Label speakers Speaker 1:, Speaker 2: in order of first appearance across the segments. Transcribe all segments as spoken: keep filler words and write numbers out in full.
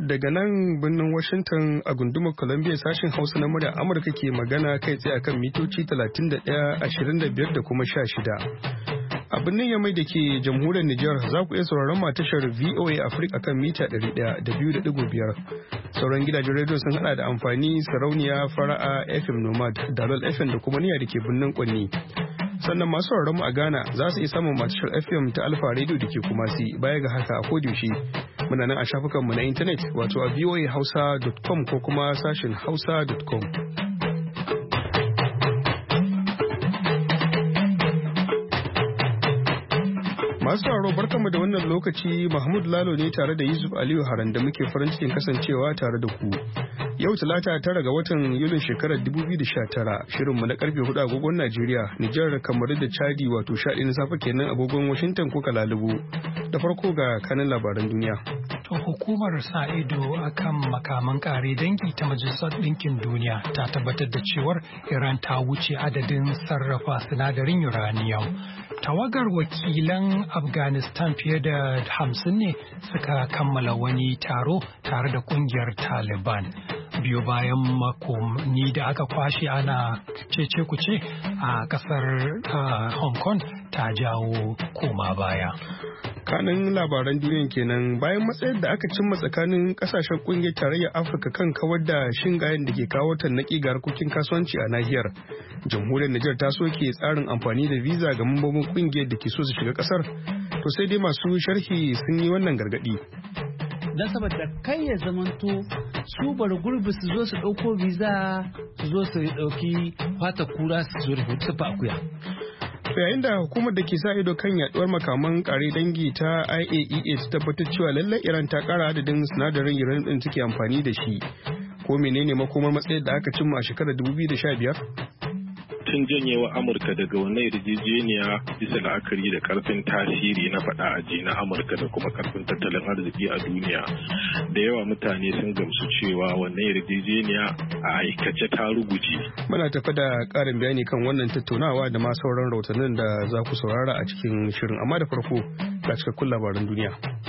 Speaker 1: daga nan birnin Washington a gundumar Columbia sashen Hausa na murya Amurka ke magana kai tsaye akan mitoci talatin da ɗaya, ashirin da biyar da kuma sha shida. A birnin Yamai da ke jamhuriyar Nijar za ku iya sauraron ma tashar V O A Africa akan mita ɗari ɗaya da biyu da ɗigo biyar. Sauran gidajen rediyo sun hada da amfani sarauniya fara'a F M Nomad, Dalol F M da kuma niyya da ke birnin Kwanni. Sannan masu sauraron mu a Ghana za su iya samun matashar F M ta Alfa Radio da ke Kumasi. Baya ga haka a kodiyoshi muna nan a shafukanmu na intanet wato a voa hausa dot com ko kuma sashin hausa dot com. Masu sauraro barkanmu da wannan lokaci, Mahmud Lalo ne tare da Yusuf Aliyu Haran da muke farin cikin kasancewa tare da ku. Yau Talata tara ga watan Yulin shekarar dubu biyu da sha tara, shirinmu na karfe hudu agogon Najeriya, Nijar, Kamaru da Chadi wato sha ɗaya na safe kenan agogon Washington ko Kalalubu. Da farko ga kanin labaran duniya.
Speaker 2: To hukumar sa ido akan makaman kare dangi ta Majalisar Ɗinkin Duniya ta tabbatar da cewar Iran ta wuce adadin sarrafa sinadarin uranium. Tawagar wakilan Afghanistan fiye da hamsin ne suka kammala wani taro tare da kungiyar Taliban. Biyo bayan makonni da aka kwashe ana cece kuce a kasar Hong Kong ta jawo koma baya.
Speaker 1: Kanin labaran duniyan kenan bayan matsayar da aka cimma tsakanin kasashen kungiyar tarayyar Afirka kan kawar da shingayen da ke kawo tannaki ga harkokin kasuwanci a nahiyar. Jamhuriyar Nijar ta soke tsarin amfani da visa ga mambobin kungiyar da ke so su shiga kasar. To sai dai masu sharhi sun yi wannan gargadi.
Speaker 3: Don saboda kai ya zamanto su bar gurbi su zo su ɗauko visa su zo su ɗauki fata kura su zo da hutu fa akuya.
Speaker 1: Yayin da hukumar da ke sa ido kan yaduwar makaman kare dangi ta I A E A ta tabbatar cewa lallai Iran ta kara adadin sinadarin uranium din take amfani da shi. Ko menene makomar matsayar da aka cimma a shekarar dubu biyu da sha biyar?
Speaker 4: Tun janyewa Amurka daga wannan yarjejeniya bisa la'akari da karfin tasiri na faɗa aji na Amurka da kuma karfin tattalin arziki a duniya, da yawa mutane sun gamsu cewa wannan yarjejeniya a aikace ta ruguje.
Speaker 1: Muna tafi da ƙarin bayani kan wannan tattaunawa da ma sauran rahotannin da za ku saurara a cikin shirin, amma da farko ga cikakkun labaran duniya.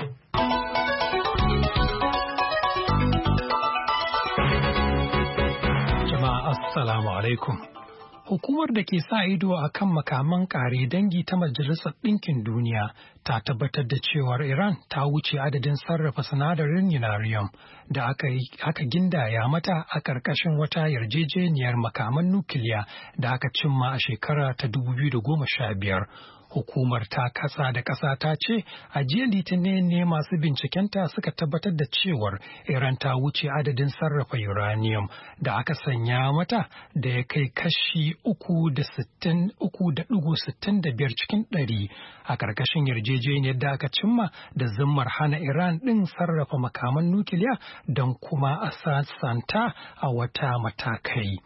Speaker 2: Jama'a assalamu alaikum. Hukumar da ke sa ido a kan makaman ƙare dangi ta Majalisar Ɗinkin Duniya ta tabbatar da cewar Iran ta wuce adadin sarrafa sinadarin uranium da aka, aka gindaya mata a ƙarƙashin wata yarjejeniyar makaman nukiliya da aka cimma a shekara ta dubu biyu da goma sha biyar. Hukumar ta kasa da kasa ta ce a jiya litinin ne masu bincikenta suka tabbatar da cewar Iran ta wuce adadin sarrafa uranium da aka sanya mata da ya kai kashi uku da ɗigo sittin da biyar cikin ɗari a ƙarƙashin yarjejeniyar da aka cimma da zimmar hana Iran ɗin sarrafa makaman nukiliya don kuma a sasanta a wata matakai.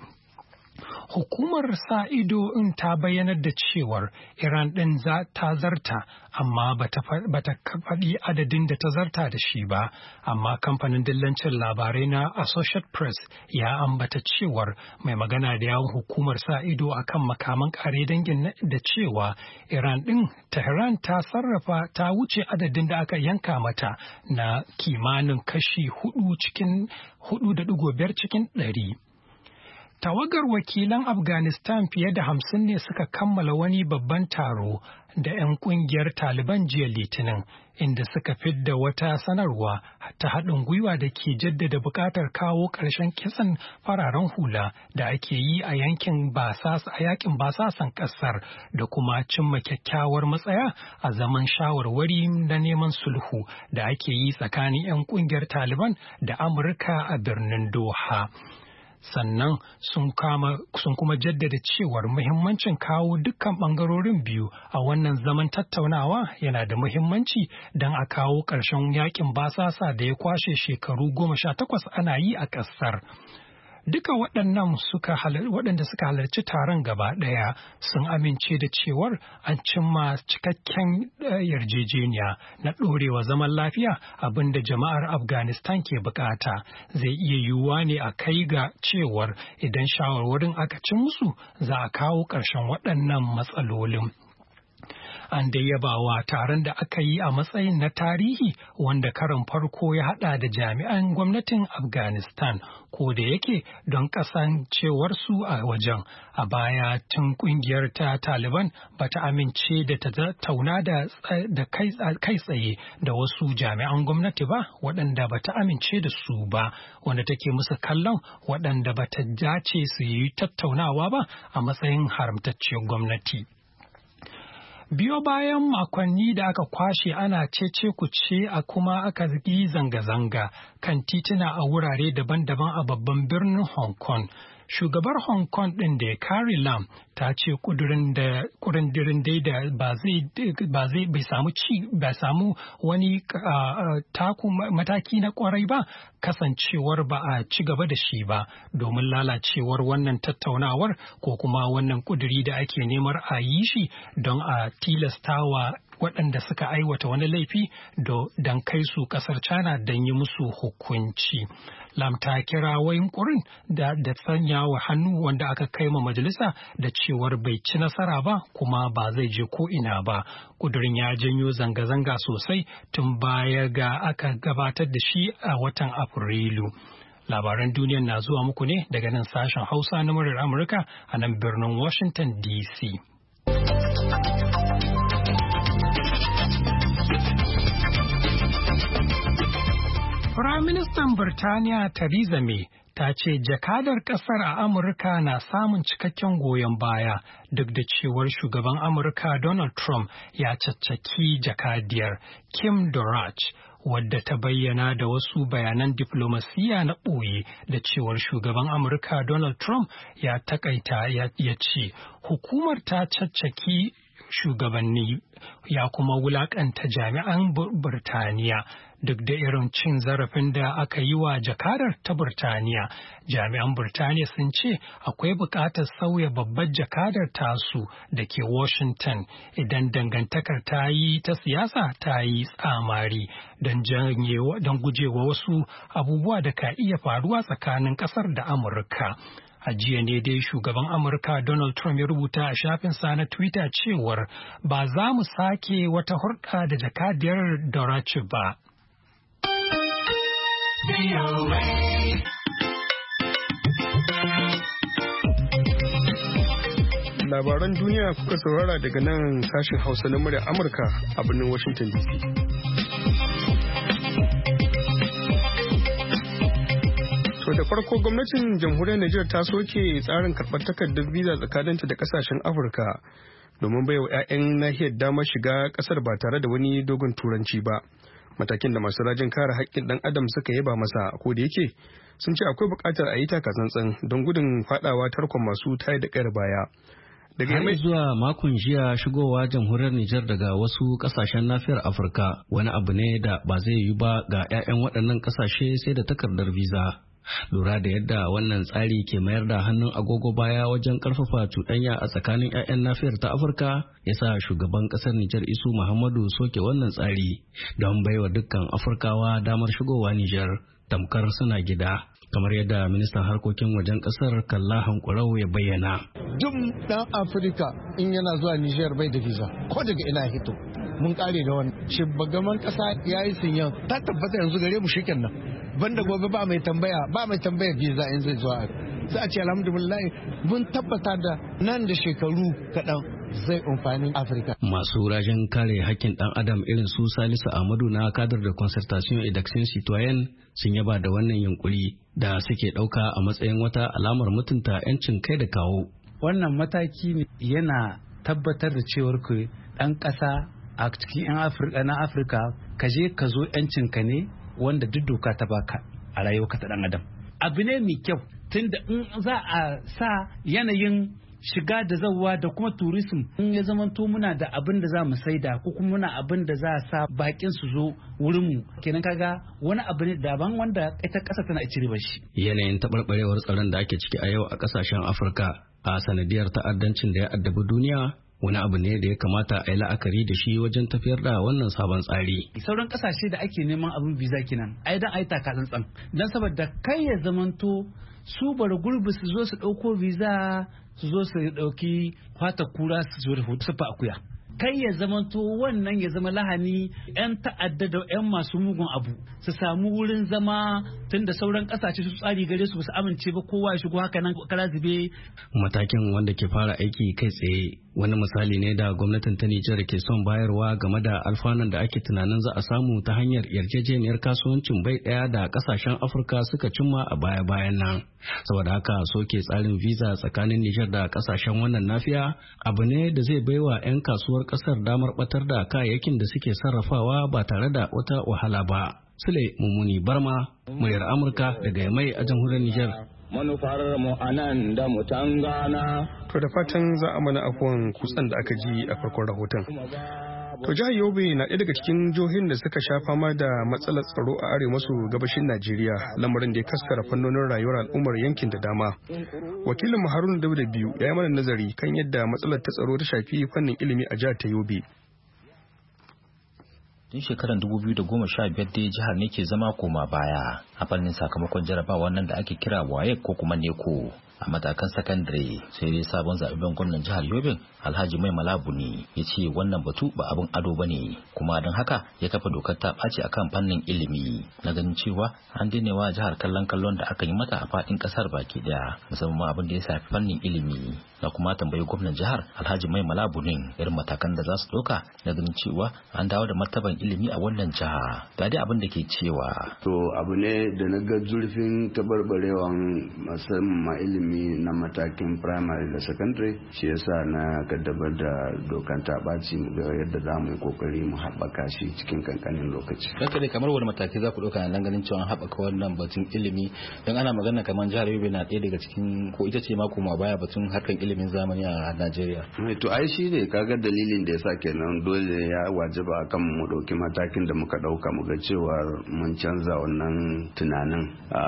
Speaker 2: Hukumar sa ido in ta bayyanar da cewar Iran ɗin ta zarta amma bata faɗi adadin da ta zarta da shi ba, amma kamfanin dillancin labarai na Associated Press ya ambata cewar mai magana da yawun hukumar sa ido akan makaman kare dangin da cewa Iran ɗin Tehran ta sarrafa ta wuce adadin da aka yanka mata na kimanin kashi hudu cikin hudu da ɗigo biyar cikin ɗari. Tawagar wakilan Afghanistan fiye da hamsin ne suka kammala wani babban taro da 'yan kungiyar Taliban jiya Litinin, inda suka fidda wata sanarwa ta haɗin gwiwa da ke jaddada buƙatar kawo ƙarshen kisan fararen hula da ake yi a yankin basasa a yakin basasan ƙasar da kuma cimma kyakkyawar matsaya a zaman shawarwari na neman sulhu da ake yi tsakanin 'yan kungiyar Taliban da Amurka a birnin Doha. Sannan sun kuma jaddada cewar muhimmancin kawo dukkan ɓangarorin biyu a wannan zaman tattaunawa yana da muhimmanci don a kawo ƙarshen yakin basasa da ya kwashe shekaru goma sha takwas ana yi a ƙasar. Duka waɗannan suka waɗanda suka halarci taron gaba ɗaya sun amince da cewar an cimma cikakken yarjejeniya na ɗorewa zaman lafiya, abinda jama'ar Afghanistan ke bukata. Zai iya yiwuwa ne a kai ga cewar idan shawarwarin aka ci musu za a kawo ƙarshen waɗannan matsalolin. An da yabawa taron da aka yi a matsayin na tarihi wanda karin farko ya hada da jami'an gwamnatin Afghanistan ko da yake don kasancewarsu a wajen. A baya tun kungiyar ta Taliban bata amince da ta tauna da, da kai, kai tsaye da wasu jami'an gwamnati ba waɗanda bata amince da su ba, wanda take musu kallon waɗanda bata dace su yi tattaunawa ba a matsayin haramtacciyar gwamnati. Biyo bayan makonni da aka kwashe ana cece kuce a kuma aka yi zanga-zanga kan tituna a wurare daban-daban a babban birnin Hong Kong. Shugabar Hong Kong ɗin da Carrie Lam ta ce kudurin da kudirin dai da ba zai ba zai bai samu ci ba samu wani uh, taku mataki na kwarai ba kasancewar ba a ci gaba da shi ba domin lalacewar wannan tattaunawar ko kuma wannan kuduri da ake neman a yi shi don a tilastawa waɗanda suka aiwata wani laifi don kai su ƙasar China don yi musu hukunci. Lam ta kira wayin ƙurin da da sanya wa hannu wanda aka kai ma majalisa da cewar bai ci nasara ba kuma ba zai je ko ina ba. Kudurin ya janyo zanga-zanga sosai tun baya ga aka gabatar da shi a watan Afrilu. Labaran duniyar na zuwa muku ne daga nan sashen Hausa na muryar Amurka a nan birnin Washington D C. Firaministan Birtaniya Theresa May ta ce jakadar ƙasar a Amurka na samun cikakken goyon baya duk da cewar shugaban Amurka Donald Trump ya caccaki jakadiyar Kim Dorach, wadda ta bayyana da wasu bayanan diflomasiya na ɓoye da cewar shugaban Amurka Donald Trump ya takaita ya ce hukumar ta caccaki shugabanni ya kuma wulakanta jami'an Birtaniya. Duk da irin cin zarafin da aka yi wa jakadar ta Birtaniya, jami'an Birtaniya sun ce akwai buƙatar sauya babbar jakadar tasu da ke Washington idan dangantakar ta yi ta siyasa ta yi tsamari don gujewa wasu abubuwa da ka iya faruwa tsakanin ƙasar da Amurka. A jiya ne dai shugaban Amurka Donald Trump ya rubuta a shafinsa na Twitter cewar ba za mu sake wata hulɗa da jakadiyar Dorace ba.
Speaker 1: Labaran duniya kuka saurara daga nan sashen Hausa na muryar Amurka a birnin Washington D C. To da farko gwamnatin jamhuriyar Nijar ta soke tsarin karɓar takardar visa tsakaninta da ƙasashen Afirka domin baiwa 'ya'yan nahiyar damar shiga ƙasar ba tare da wani dogon turanci ba. Matakin da masu rajin kare haƙƙin ɗan adam suka yaba masa ko da yake sun ce akwai buƙatar a yi takatsantsan don gudun faɗawa tarkon masu tayi da ƙayar baya.
Speaker 5: Daga mai zuwa makon jiya shigowa jamhuriyar Nijar daga wasu ƙasashen nafiyar Afirka wani abu ne da ba zai yi ba ga 'ya'yan waɗannan ƙasashe sai da takardar visa. Lura da yadda wannan tsari ke mayar da hannun agogo baya wajen karfafa cuɗanya a tsakanin 'ya'yan nafiyar ta Afirka ya sa shugaban ƙasar Nijar Isu Muhammadu soke wannan tsari don baiwa dukkan Afirkawa damar shigowa Nijar tamkar suna gida. Kamar yadda ministan harkokin wajen ƙasar Kalla Hankurau ya bayyana.
Speaker 6: Duk ɗan Afirka in yana zuwa Nijar bai da visa ko daga ina hito. Mun kare da wannan. Shugaban ƙasa ya yi sinyan ta tabbata yanzu gare mu shikenan. Banda gobe ba mai tambaya ba mai tambaya visa in zai zuwa sai a ce alhamdulillah mun tabbata da nan da shekaru kaɗan zai amfani Afirka.
Speaker 5: Masu rajin kare hakkin ɗan adam irin su Salisu Ahmadu na kadar da concertation et d'action citoyen sun yaba da wannan yunkuri da suke ɗauka a matsayin wata alamar mutunta 'yancin kai da kawo.
Speaker 3: Wannan mataki ne yana tabbatar da cewar ku ɗan ƙasa a cikin 'yan Afirka na Afirka ka je ka zo 'yancinka ne wanda duk doka ta baka a rayuwarka ta dan adam. Abu ne mai kyau tunda in za a sa yanayin shiga da zawa da kuma tourism in ya zamanto muna da abin da za mu saida ko kuma muna abin da za a sa bakin su zo wurin mu kenan kaga wani abu ne daban wanda ita kasa tana ci riba shi.
Speaker 5: Yanayin taɓarɓarewar tsaron da ake ciki a yau a ƙasashen Afirka a sanadiyar ta'addancin da ya addabi duniya wani abu ne da ya kamata a yi la'akari da shi wajen tafiyar da wannan sabon tsari.
Speaker 3: Sauran kasashe da ake neman abin visa kenan ai dan ai taka tsantsan dan saboda kai ya zamanto su bar gurbi su zo su dauko visa su zo su dauki fata kura su zo da su fa akuya kai ya zamanto wannan ya zama lahani 'yan ta'adda da 'yan masu mugun abu su samu wurin zama tun da sauran kasashe su tsari gare su su amince ba kowa ya shigo haka nan kara zube.
Speaker 5: Matakin wanda ke fara aiki kai tsaye wani misali ne da gwamnatin ta Nijar ke son bayarwa game da alfanun da ake tunanin za a samu ta hanyar yarjejeniyar kasuwancin bai daya da kasashen Afirka suka cimma a baya-bayan nan. Saboda haka soke tsarin visa tsakanin Nijar da kasashen wannan nafiya abu ne da zai baiwa 'yan kasuwar kasar damar batar da kayayyakin da suke sarrafawa ba tare da wata wahala ba. Sule Mumuni Barma, muryar Amurka daga Yamai a jamhuriyar Nijar.
Speaker 7: Manufar mu anan da mu tangana.
Speaker 1: To da fatan za a mana afuwan kutsan da aka ji a farkon rahoton. To jihar Yobe na ɗaya daga cikin jihohin da suka sha fama da matsalar tsaro a arewa maso gabashin Najeriya, lamarin da ya kaskara fannonin rayuwar al'ummar yankin da dama. Wakilin Haruna Dauda biyu ya yi mana nazari kan yadda matsalar ta tsaro ta shafi fannin ilimi a jihar ta Yobe.
Speaker 8: Tun shekarar dubu biyu da goma sha biyar dai jihar ne ke zama koma baya a fannin sakamakon jarabawa nan da ake kira waye ko kuma neko a matakan sakandare, sai dai sabon zaɓen gwamnan jihar Yobe Alhaji Mai Malabuni ya ce wannan batu ba abin ado ba ne, kuma don haka ya kafa dokar ta ɓaci akan fannin ilimi na ganin cewa an wa jihar kallon kallon da aka yi mata a faɗin ƙasar baki ɗaya, musamman abin da ya shafi fannin ilimi. Na kuma tambayi gwamnan jihar Alhaji Mai Malabunin irin matakan da za su ɗauka na ganin cewa an dawo da martaban ilimi a wannan jiha. Ga dai abin da ke cewa.
Speaker 9: To abu ne da na ga zurfin tabarbarewan musamman ilimi na matakin primary da secondary, shi yasa na kaddabar da dokan ta ɓaci ga yadda za mu yi kokari mu haɓaka shi cikin kankanin lokaci.
Speaker 8: Kanka dai kamar wani mataki za ku ɗauka nan ganin cewa an haɓaka wannan batun ilimi, don ana magana kamar jihar Yobe na ɗaya daga cikin ko ita ce mako ma baya batun harkan ilimin zamani a Najeriya.
Speaker 9: To ai shi ne kaga dalilin da yasa kenan dole ya wajaba akan mu ɗauki matakin da muka ɗauka mu ga cewa mun canza wannan tunanin.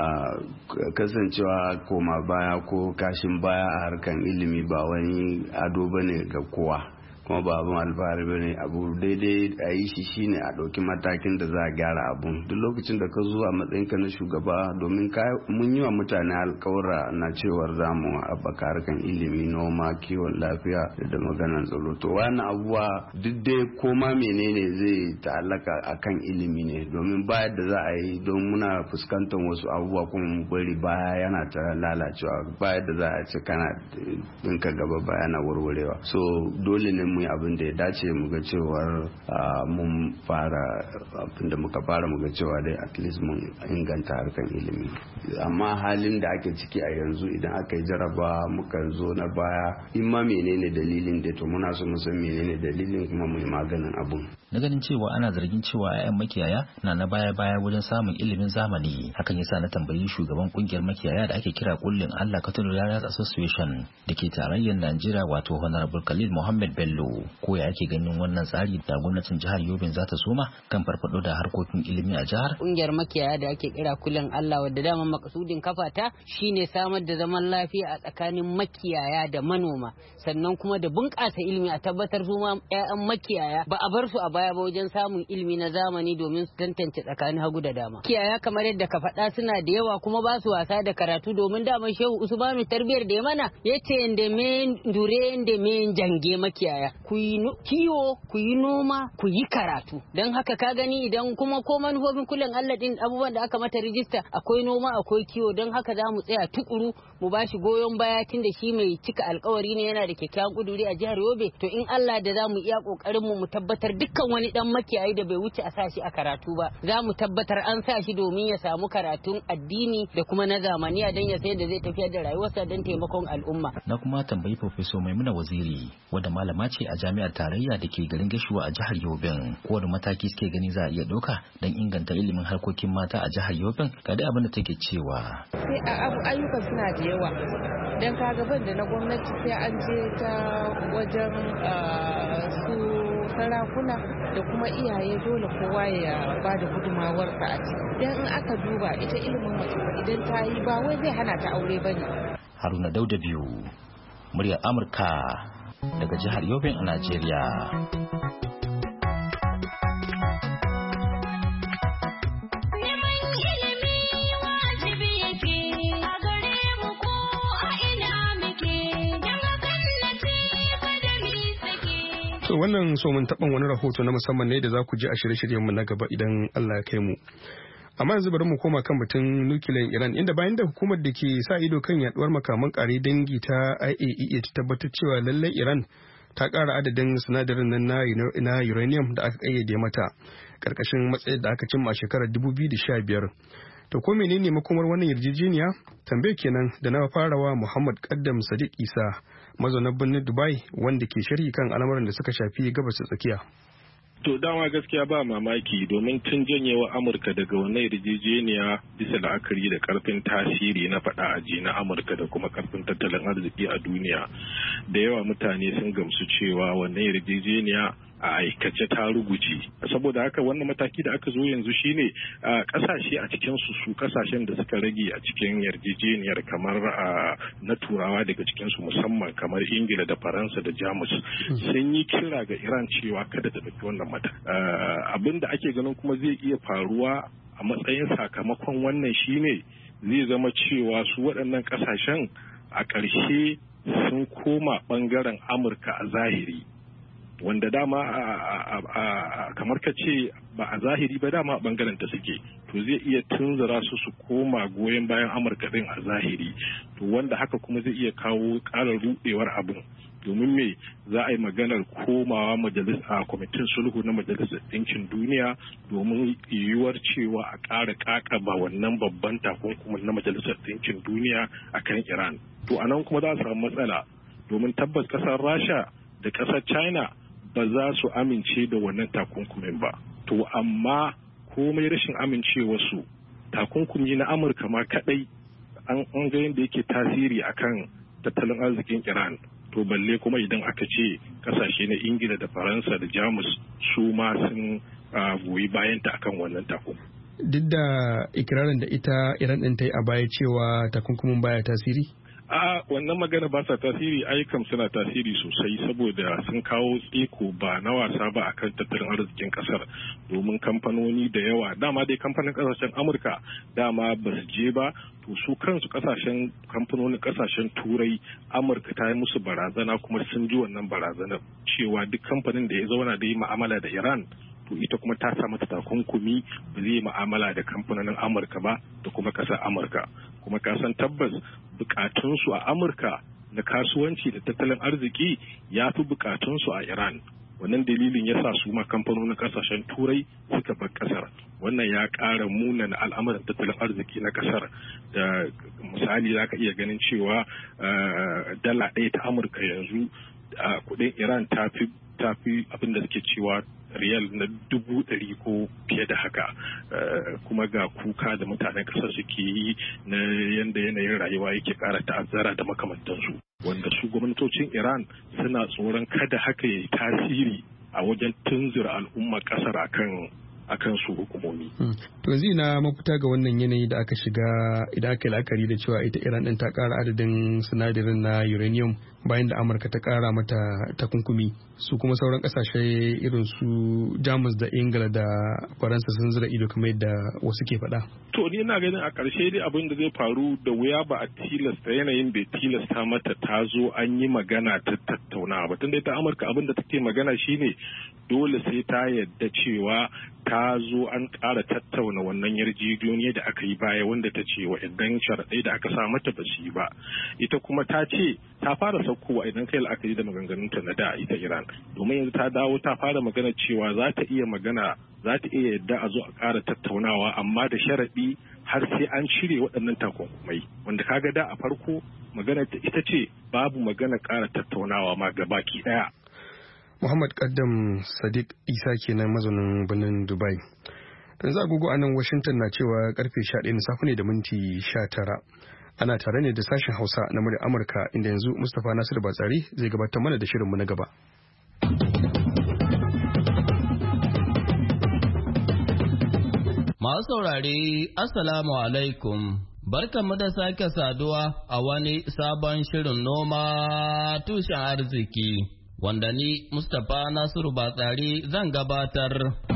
Speaker 9: Kasancewa koma baya ko kashin baya a harkan ilimi ba wani ado bane ga kowa, kuma ba abin alfahari ba ne. Abu daidai a yi shi shine a ɗauki matakin da za a gyara abun duk lokacin da ka zo a matsayinka na shugaba, domin mun yi wa mutane alkawura na cewar za mu haɓaka harkan ilimi, noma, kiwon lafiya da maganan tsaro. To wani abubuwa duk dai koma menene zai ta'allaka akan ilimi ne, domin ba da za a yi don muna fuskantar wasu abubuwa kuma mu bari baya yana ta lalacewa, ba da za a ce kana ɗinka gaba baya na warwarewa. So dole ne mu yi abin da ya dace mu ga cewar mun fara abin da muka fara mu ga cewa dai at least mun inganta harkan ilimi. Amma halin da ake ciki a yanzu idan aka yi jaraba muka zo na baya, in ma menene dalilin da to muna so mu san menene dalilin kuma mu yi maganin abun.
Speaker 8: Na ganin cewa ana zargin cewa 'ya'yan makiyaya na na baya-baya wajen samun ilimin zamani, hakan yasa na tambayi shugaban kungiyar makiyaya da ake kira kullin Allah Cattle Railroad Association da ke tarayyar Najeriya, wato Honorable Khalil Muhammad Bello, ko ya ake ganin wannan tsari da gwamnatin jihar Yobe za ta soma kan farfado da harkokin ilimi a jihar.
Speaker 10: Kungiyar makiyaya da ake kira kullin Allah, wadda dama makasudin kafata shine samar da zaman lafiya a tsakanin makiyaya da manoma, sannan kuma da bunƙasa ilimi, a tabbatar su ma 'ya'yan makiyaya ba a bar su a baya ba wajen samun ilimi na zamani domin su tantance tsakanin hagu da dama. Kiyaya kamar yadda ka faɗa suna da yawa kuma ba su wasa da karatu, domin daman Shehu Usmanu tarbiyar da ya mana yace da me dure da me jange makiyaya, ku yi kiwo, ku yi noma, ku yi karatu. Don haka ka gani idan kuma ko manufofin kullum Allah din abubuwan da aka mata rijista akwai noma akwai kiwo, don haka za mu tsaya tukuru mu ba shi goyon baya tun da shi mai cika alkawari ne, yana da kyakkyawan kuduri a jihar Yobe. To in Allah da za mu iya kokarin mu mu tabbatar dukkan wani dan makiyayi da bai wuce a sa shi a karatu ba, za mu tabbatar an sa shi domin ya samu karatun addini da kuma na zamaniya don ya sayar da zai tafiyar da rayuwarsa don taimakon al'umma.
Speaker 8: Na kuma tambayi Professor Maimuna Waziri, wadda malama ce a jami'ar tarayya da ke garin Gashuwa a jihar Yobe, kowane mataki suke gani za a iya ɗauka don inganta ilimin harkokin mata a jihar Yobe. Ga dai abin da take cewa.
Speaker 11: Sai a abu ayyukan suna da yawa, don kaga ban da na gwamnati sai an je ta wajen su sarakuna da kuma iyaye, dole kowa ya ba da gudumawarsa a ciki. Idan in aka duba ita ilimin mace idan ta yi ba wai zai hana ta aure ba ne.
Speaker 8: Haruna Dauda biyu, muryar Amurka daga jihar Yobe a Najeriya.
Speaker 1: To wannan so mun taɓa wani rahoto na musamman ne da za ku ji a shirye-shiryenmu na gaba idan Allah ya kai mu. Amma yanzu bari mu koma kan batun nukiliyan Iran inda bayan da hukumar da ke sa ido kan yaduwar makaman kare dangi ta I A E A ta tabbatar cewa lallai Iran ta ƙara adadin sinadarin nan na uranium da aka ƙayyade mata ƙarƙashin matsayin da aka cimma a shekarar dubu biyu da sha biyar. To ko menene makomar wannan yarjejeniya? Tambayar kenan da na farawa Muhammad Kaddam Sadiq Isa mazaunan birnin Dubai wanda ke sharhi kan al'amuran da suka shafi gabas ta tsakiya.
Speaker 4: To dama gaskiya ba mamaki domin tun janyewa Amurka daga wannan yarjejeniya bisa la'akari da karfin tasiri na faɗa aji na Amurka da kuma karfin tattalin arziki a duniya da yawa mutane sun gamsu cewa wannan yarjejeniya a aikace ta ruguje. Saboda haka wannan mataki da aka zo yanzu shine kasashe a cikin su su kasashen da suka rage a cikin yarjejeniyar kamar na turawa daga cikin su musamman kamar Ingila da Faransa da Jamus sun yi kira ga Iran cewa kada ta dauki wannan mata. Abin da ake ganin kuma zai iya faruwa a matsayin sakamakon wannan shine zai zama cewa su waɗannan kasashen a ƙarshe sun koma ɓangaren Amurka a zahiri. Wanda dama kamar ka ce ba a zahiri ba dama a bangaren ta suke to zai iya tunzura su su koma goyon bayan Amurka din a zahiri to wanda haka kuma zai iya kawo ƙarar rudewar abin domin me za a yi maganar komawa majalis a kwamitin sulhu na majalisar ɗinkin duniya domin yiwuwar cewa a ƙara ƙaƙaba wannan babban takunkumin na majalisar ɗinkin duniya a kan Iran to anan kuma za a samu matsala domin tabbas ƙasar Rasha da ƙasar China ba za su amince da wannan takunkumin ba. To amma komai rashin amincewarsu takunkumi na Amurka ma kadai an ga yadda yake tasiri akan tattalin arzikin Iran. To balle kuma idan aka ce kasashe na Ingila da Faransa da Jamus su ma sun goyi bayanta akan wannan takunkumi.
Speaker 1: Duk da ikirarin da ita Iran ɗin ta yi a baya cewa takunkumin baya tasiri?
Speaker 4: a wannan magana ba sa tasiri ayyukan suna tasiri sosai saboda sun kawo tsiko ba na wasa ba akan tattalin arzikin kasar domin kamfanoni da yawa dama dai kamfanin kasashen Amurka dama ba su je ba to su kansu kasashen kamfanonin kasashen turai Amurka ta yi musu barazana kuma sun ji wannan barazanar cewa duk kamfanin da ya zauna da yi mu'amala da Iran to ita kuma ta samu takunkumi ba zai mu'amala da kamfanonin Amurka ba da kuma kasar Amurka kuma ka san tabbas bukatunsu a Amurka na kasuwanci da tattalin arziki ya fi bukatunsu a Iran wannan dalilin ya sa su ma kamfanonin kasashen turai suka bar kasar wannan ya ƙara munana al'amuran tattalin arziki na kasar da misali za ka iya ganin cewa dala ɗaya ta Amurka yanzu kudin Iran ta fi tafi abin da suke cewa riyal na dubu ɗari ko fiye da haka kuma ga kuka da mutanen ƙasar suke yi na yadda yanayin rayuwa yake ƙara ta'azzara da makamantansu wanda su gwamnatocin Iran suna tsoron kada haka ya yi tasiri a wajen tunzura al'ummar ƙasar akan akan su hukumomi.
Speaker 1: To yanzu na mafita ga wannan yanayi da aka shiga idan aka yi la'akari da cewa ita Iran ɗin ta ƙara adadin sinadarin na uranium bayan da Amurka ta ƙara mata takunkumi su kuma sauran ƙasashe irin su Jamus da Ingila da Faransa sun zira ido kamar yadda wasu ke faɗa.
Speaker 4: To ni ina ganin a ƙarshe dai abin da zai faru da wuya ba a tilasta yanayin bai tilasta mata ta zo an yi magana ta tattaunawa ba tunda ita Amurka abin da take magana shine dole sai ta yadda cewa ta zo an ƙara tattauna wannan yarjejeniya da aka yi baya wanda ta ce wa idan sharaɗai da aka sa mata ba su yi ba ita kuma ta ce ta fara saukowa idan kai la'akari da maganganunta na da ita Iran domin yanzu ta dawo ta fara magana cewa za ta iya magana za ta iya yadda a zo a ƙara tattaunawa amma da sharaɗi har sai an cire waɗannan takunkumai wanda kaga da a farko magana ita ce babu magana ƙara tattaunawa ma gabaki ɗaya.
Speaker 1: Muhammad Kaddam Sadiq Isa kenan mazaunin birnin Dubai. Yanzu agogo a nan Washington na cewa karfe sha ɗaya na safe ne da minti sha tara. Ana tare ne da sashen Hausa na murya Amurka inda yanzu Mustapha Nasiru Batsari zai gabatar mana da shirinmu na gaba.
Speaker 12: Masu saurare, Assalamu alaikum. Barkanmu da sake saduwa a wani sabon shirin noma tushen arziki. Wanda ni Mustapha Nasiru Batsari zan gabatar.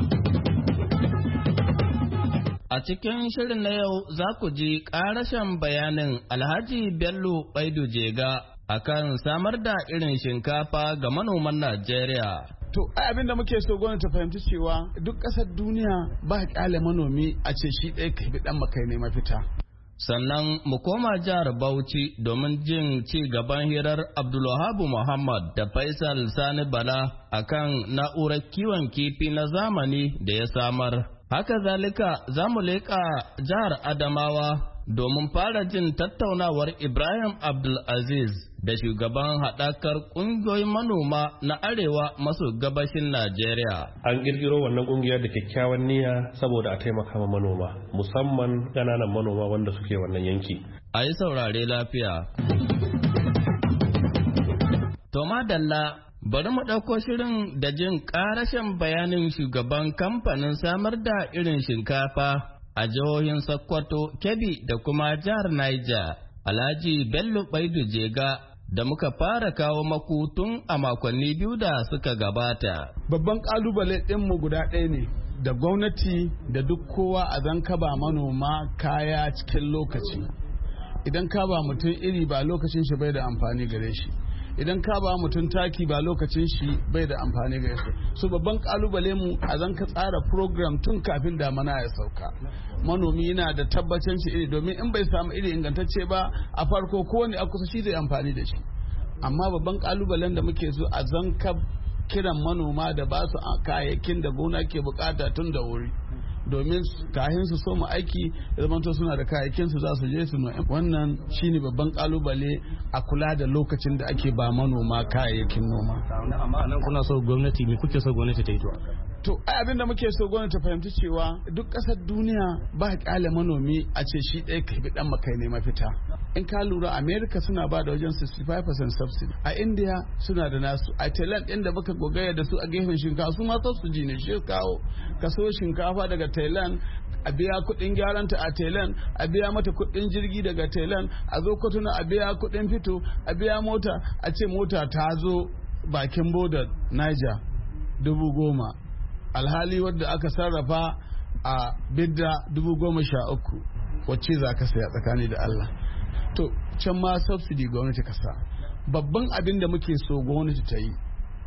Speaker 12: A cikin shirin na yau za ku ji ƙarashen bayanin Alhaji Bello Baidu Jega akan samar da irin shinkafa ga manoman Najeriya.
Speaker 13: To ai abin da muke so gwamnati ta fahimci cewa duk ƙasar duniya ba kyale manomi a ce shi ɗaya ka bi ɗan makai ne mafita.
Speaker 12: Sannan mu koma jihar Bauchi domin jin ci gaban hirar Abdulwahabu Muhammad da Faisal Sani Bala akan na'urar kiwon kifi na zamani da ya samar. Haka zalika za mu leƙa jihar Adamawa domin fara jin tattaunawar Ibrahim Abdulaziz da shugaban haɗakar ƙungiyoyin manoma na arewa maso gabashin Najeriya.
Speaker 14: An ƙirƙiro wannan ƙungiyar da kyakkyawan niyya saboda a taimaka ma manoma, musamman ƙananan manoma wanda suke wannan yanki.
Speaker 12: A yi saurare lafiya. To madalla, bari mu ɗauko shirin da jin ƙarashin bayanin shugaban kamfanin samar da irin shinkafa a jihohin Sokoto, Kebbi da kuma jihar Niger, Alhaji Bello Baidu Jega, da muka fara kawo maku tun a makonni biyu da suka gabata.
Speaker 13: Babban kalubale ɗinmu guda ɗaya ne, da gwamnati da duk kowa a zan kaba manoma kaya cikin lokaci. Idan ka ba mutum iri ba lokacin shi bai da amfani gare shi. Idan ka ba mutum taki ba lokacin shi bai da amfani gare shi. So babban kalubale mu a zan ka tsara program tun kafin damana ya sauka. Manomi yana da tabbacin shi iri, domin in bai samu iri ingantacce ba a farko kowane a kusa shi zai amfani da shi. Amma babban kalubalen da muke so a zan ka kiran manoma da ba su kayayyakin da gona ke bukata tun da wuri. Domin kahin su so mu aiki ya zamanto suna da kayayyakin su za su je su noma. Wannan shine babban kalubale a kula da lokacin da ake ba manoma kayayyakin noma.
Speaker 15: Amma nan kuna so gwamnati, me kuke so gwamnati ta yi to?
Speaker 13: To ai abin da muke so gwamnati ta fahimci cewa duk ƙasar duniya ba kyale manomi a ce shi ɗaya ka bi ɗan makai ne mafita. In ka lura America suna ba da wajen sixty-five percent subsidy, a India suna da nasu, a Thailand inda baka gogaya da su a gefen shinkafa su ma subsidy ne shi kawo kaso shinkafa daga Thailand a biya kuɗin gyaranta a Thailand, a biya mata kuɗin jirgi daga Thailand, a zo Kotuna a biya kuɗin fito, a biya mota, a ce mota ta zo bakin bodar Niger dubu goma. Alhali wadda aka sarrafa a bidda dubu goma sha uku, wacce za ka saya tsakani da Allah. To can ma subsidy gwamnati kasa. Babban abin da muke so gwamnati ta yi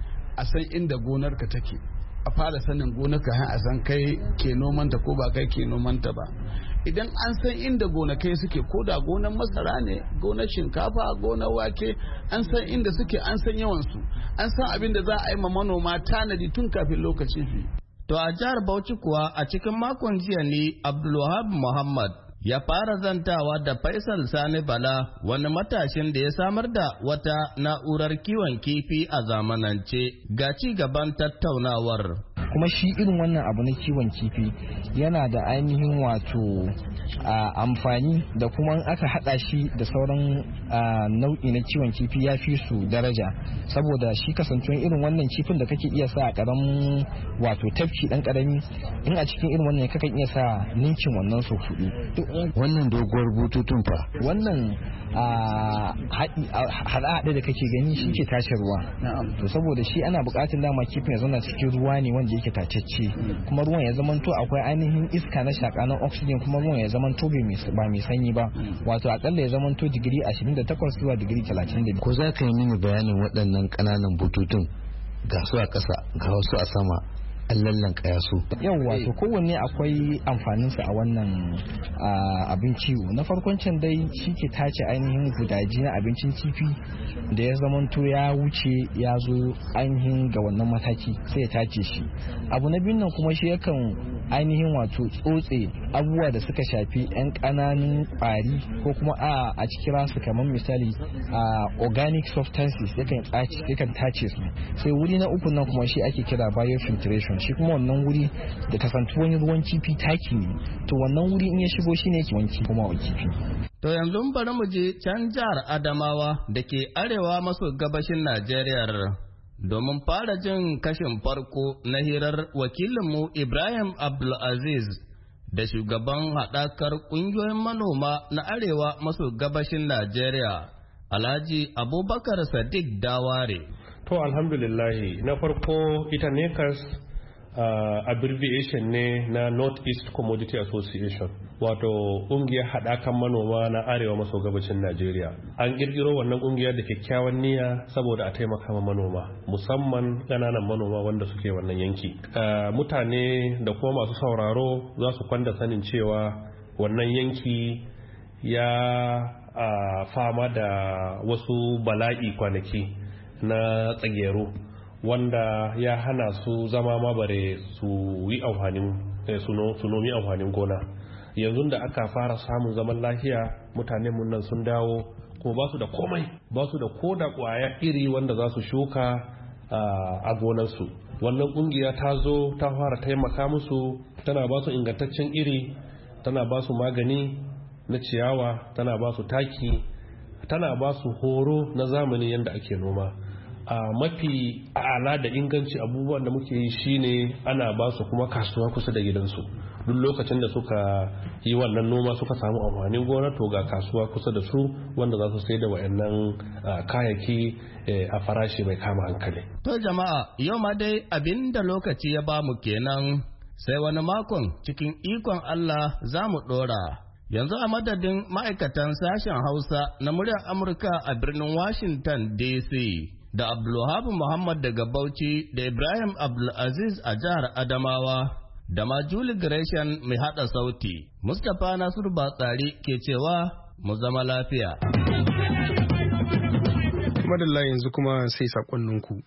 Speaker 13: a san inda gonarka take, a fara sanin gonarka har a san kai ke nomanta ko ba kai ke nomanta ba. Idan an san inda gonakai suke, ko da gonar masara ne, gonar shinkafa, gonar wake, an san inda suke, an san yawansu, an san abin da za a yi ma manoma tanadi tun kafin lokacin shi.
Speaker 12: To a jihar Bauchi kuwa a cikin makon jiya ne Abdulwahab Muhammad ya fara zantawa da Faisal Sani Bala, wani matashin da ya samar da wata na'urar kiwon kifi a zamanance. Ga ci gaban tattaunawar.
Speaker 16: Kuma shi irin wannan abu na kiwon kifi yana da ainihin wato amfani da kuma aka hada shi da sauran nau'i na kiwon kifi ya fi su daraja, saboda shi kasancewa irin wannan kifin da kake iya sa a karamin wato tafki dan karami, in a cikin irin wannan kakan iya sa ninkin wannan sau hudu.
Speaker 17: Wannan doguwar bututun fa
Speaker 16: wannan haɗe-haɗe da kake gani shi ke tace ruwa, to saboda shi ana buƙatar dama kifin ya zauna cikin ruwa ne wanda yake tacecce, kuma ruwan ya zamanto akwai ainihin iska na shaka na oxygen, kuma ruwan ya zamanto ba mai sanyi ba, wato akalla ya zamanto digiri ashirin da takwas zuwa digiri talatin da biyu.
Speaker 17: Ko za ka yi mini bayanin waɗannan ƙananan bututun, ga su a ƙasa ga wasu a sama, an lallanka su.
Speaker 16: Yawwa, to kowanne akwai amfaninsa a wannan abin kiwo. Na farkon can dai shi ke tace ainihin gudaji na abincin kifi da ya zamanto ya wuce ya zo ainihin ga wannan mataki sai ya tace shi. Abu na biyun nan kuma shi yakan ainihin wato tsotse abubuwa da suka shafi yan ƙananun ƙwari ko kuma a a kira su kamar misali organic substances yakan tace su. Sai wuri na uku nan kuma shi ake kira biofiltration, shi kuma wannan wuri da kasantuwan ruwan kifi taki ne, to wannan wuri in ya shigo shi ne wanki kuma wa kifi.
Speaker 12: To yanzu bari mu je can jihar Adamawa da ke arewa maso gabashin Najeriya domin fara jin kashin farko na hirar wakilinmu Ibrahim Abdulaziz da shugaban haɗakar ƙungiyoyin manoma na arewa maso gabashin Najeriya, Alhaji Abubakar Sadiq Daware.
Speaker 14: To alhamdulillahi, na farko ita nekas uh, abbreviation ne na North East Commodity Association, wato ƙungiyar haɗakan manoma na arewa maso gabacin Najeriya. An ƙirƙiro wannan ƙungiyar da kyakkyawan niyya saboda a taimaka ma manoma, musamman ƙananan manoma wanda suke wannan yanki. Uh, mutane da kuma masu sauraro za su kwanda sanin cewa wannan yanki ya uh, fama da wasu bala'i kwanaki na tsagero, wanda ya hana su zama mabare su yi amfanin su nomi amfanin gona. Yanzu da aka fara samun zaman lafiya, mutanen mun nan sun dawo kuma ba su da komai, ba su da koda kwaya iri wanda za su shuka a gonarsu. Wannan kungiya ta zo ta fara taimaka musu, tana ba su ingantaccen iri, tana ba su magani na ciyawa, tana ba su taki, tana ba su horo na zamani yadda ake noma. a mafi ala da inganci abubuwan da muke yi shine ana ba su kuma kasuwa kusa da gidansu. Duk lokacin da suka yi wannan noma suka samu amfanin gona, to ga kasuwa kusa da su wanda za su sai da wayannan kayayyaki a farashi mai kama hankali.
Speaker 12: To jama'a, yau ma dai abin da lokaci ya bamu kenan, sai wani makon cikin ikon Allah za mu dora. Yanzu a madadin ma'aikatan sashen Hausa na muryar Amurka a birnin Washington D C da Abdulwahab Muhammad daga Bauchi da Ibrahim Abdulaziz a jihar Adamawa da ma Julie Gresham mai hada sauti, Mustapha Nasiru Batsari ke cewa mu zama lafiya.
Speaker 1: Madalla yanzu kuma sai sakonninku.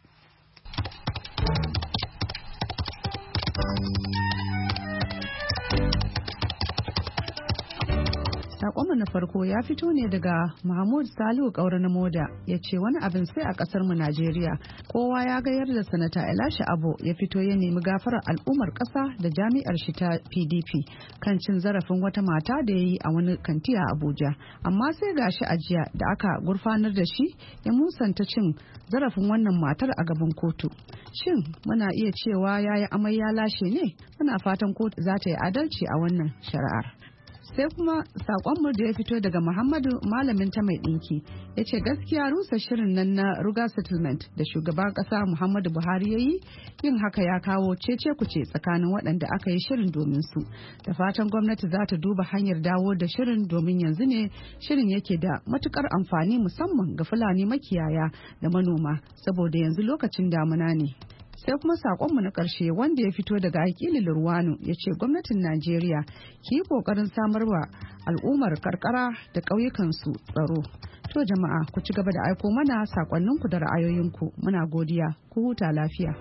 Speaker 18: Sakonmu na farko ya fito ne daga Mahmud Salihu Kaura na Moda, ya ce wani abin sai a kasar mu Najeriya. Kowa ya ga yadda sanata Elisha Abo ya fito ya nemi gafarar al'ummar kasa da jami'ar shi ta P D P kan cin zarafin wata mata da ya yi a wani kanti a Abuja. Amma sai gashi a jiya da aka gurfanar da shi ya musanta cin zarafin wannan matar a gaban kotu. Shin muna iya cewa yayi amai ya lashe ne? Muna fatan kotu za ta yi adalci a wannan shari'ar. Sai kuma sakonmu da ya fito daga Muhammadu Malamin ta mai ɗinki, ya ce gaskiya rusa shirin nan na Ruga Settlement da shugaban ƙasa Muhammadu Buhari ya yi, yin haka ya kawo cece kuce tsakanin waɗanda aka yi shirin domin su. Da fatan gwamnati za ta duba hanyar dawo da shirin, domin yanzu ne shirin yake da matukar amfani musamman ga Fulani makiyaya da manoma, saboda yanzu lokacin damuna ne. Sai kuma sakonmu na ƙarshe wanda ya fito daga Akili Lurwano, ya ce gwamnatin Najeriya ki yi ƙoƙarin samarwa al'ummar karkara da ƙauyukansu tsaro. To jama'a, ku ci gaba da aiko mana sakonninku da ra'ayoyinku, muna godiya, ku huta lafiya.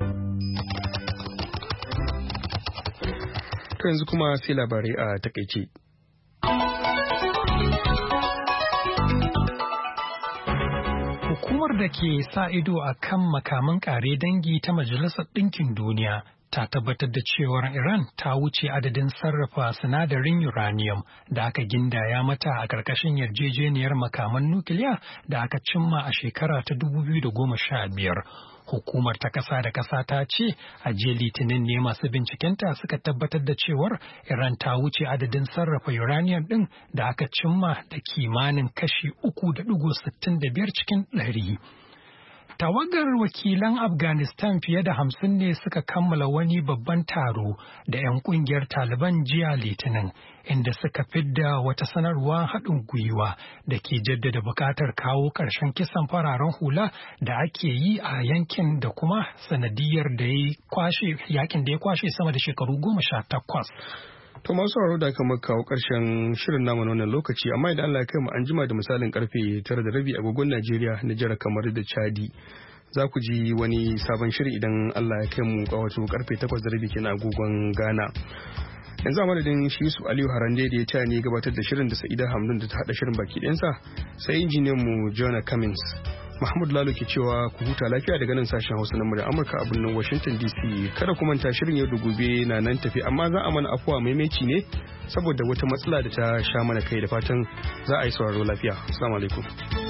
Speaker 1: To yanzu kuma sai labarai a takaice.
Speaker 2: Hukumar da ke sa ido a kan makaman kare dangi ta Majalisar Ɗinkin Duniya ta tabbatar da cewar Iran ta wuce adadin sarrafa sinadarin uranium da aka gindaya mata a ƙarƙashin yarjejeniyar makaman nukiliya da aka cimma a shekara ta dubu biyu da goma sha biyar. Hukumar ta ƙasa da ƙasa ta ce a jiya Litinin ne masu bincikenta suka tabbatar da cewar Iran ta wuce adadin sarrafa uranium ɗin da aka cimma da kimanin kashi uku da ɗigo sittin da biyar cikin ɗari. Tawagar wakilan Afghanistan fiye da hamsin ne suka kammala wani babban taro da 'yan kungiyar Taliban jiya Litinin, inda suka fidda wata sanarwa haɗin gwiwa da ke jaddada buƙatar kawo ƙarshen kisan fararen hula da ake yi a yankin da kuma sanadiyar da ya kwashe yakin da ya kwashe sama da shekaru goma sha takwas.
Speaker 1: To masu sauraro da aka maka kawo ƙarshen shirin namu na wannan lokaci, amma idan Allah ya kai mu an jima da misalin karfe tara da rabi agogon Najeriya, Nijar, kamar da Chadi. Za ku ji wani sabon shiri idan Allah ya kai mu wato karfe takwas da rabi kenan agogon Ghana. Yanzu a madadin shi su Aliyu Harande da ya taya ne gabatar da shirin da Sa'ida Hamdun da ta haɗa shirin baki ɗayansa, sai injiniyan mu Jonah Cummins. Mahmud Lalo ke cewa ku huta lafiya daga nan sashen Hausa na murya Amurka a birnin Washington D C. Kada ku manta shirin yau da gobe na nan tafi, amma za a mana afuwa maimaici ne saboda wata matsala da ta sha mana kai, da fatan za a yi sauraro lafiya. Assalamu alaikum.